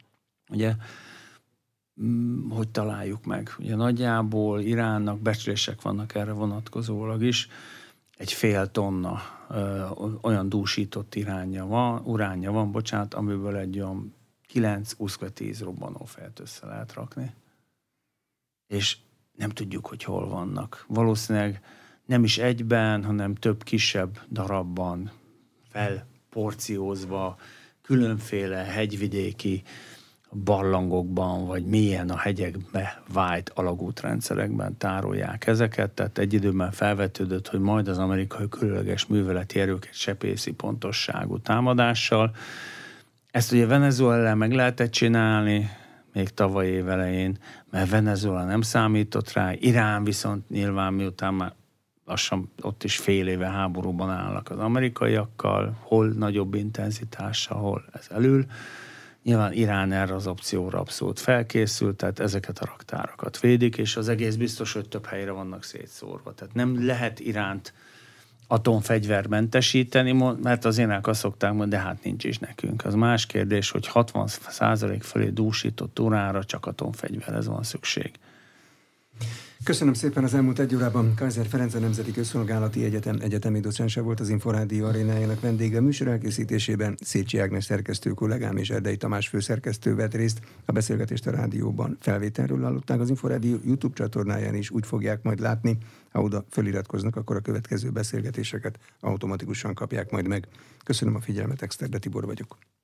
ugye, hogy találjuk meg. Ugye nagyjából Iránnak becslések vannak erre vonatkozólag is, egy fél tonna ö, olyan dúsított iránja van, uránja van, bocsánat, amiből egy olyan kilenc-tíz robbanófejt össze lehet rakni. És nem tudjuk, hogy hol vannak. Valószínűleg nem is egyben, hanem több kisebb darabban felporciózva, különféle hegyvidéki barlangokban, vagy mélyen a hegyekbe vájt alagútrendszerekben tárolják ezeket, tehát egy időben felvetődött, hogy majd az amerikai különleges műveleti erők egy sebészi pontosságú támadással. Ezt ugye Venezuela meg lehetett csinálni, még tavaly év elején, mert Venezuela nem számított rá, Irán viszont nyilván miután már lassan ott is fél éve háborúban állnak az amerikaiakkal, hol nagyobb intenzitással, hol ez elül. Nyilván Irán erre az opcióra abszolút felkészült, tehát ezeket a raktárakat védik, és az egész biztos, hogy több helyre vannak szétszórva. Tehát nem lehet Iránt atomfegyvermentesíteni, mert az ének azt szokták mondani, de hát nincs is nekünk. Az más kérdés, hogy hatvan százalék fölé dúsított uránra csak atomfegyverhez van szükség. Köszönöm szépen. Az elmúlt egy órában Kaiser Ferenc, a Nemzeti Közszolgálati Egyetem egyetemi docense volt, az Inforádió arénájának vendége. Műsor elkészítésében Szécsi Ágnes szerkesztő kollégám és Erdei Tamás főszerkesztő vett részt. A beszélgetést a rádióban felvételről hallották, az Inforádió YouTube csatornáján is úgy fogják majd látni. Ha oda feliratkoznak, akkor a következő beszélgetéseket automatikusan kapják majd meg. Köszönöm a figyelmet, Exterde Tibor vagyok.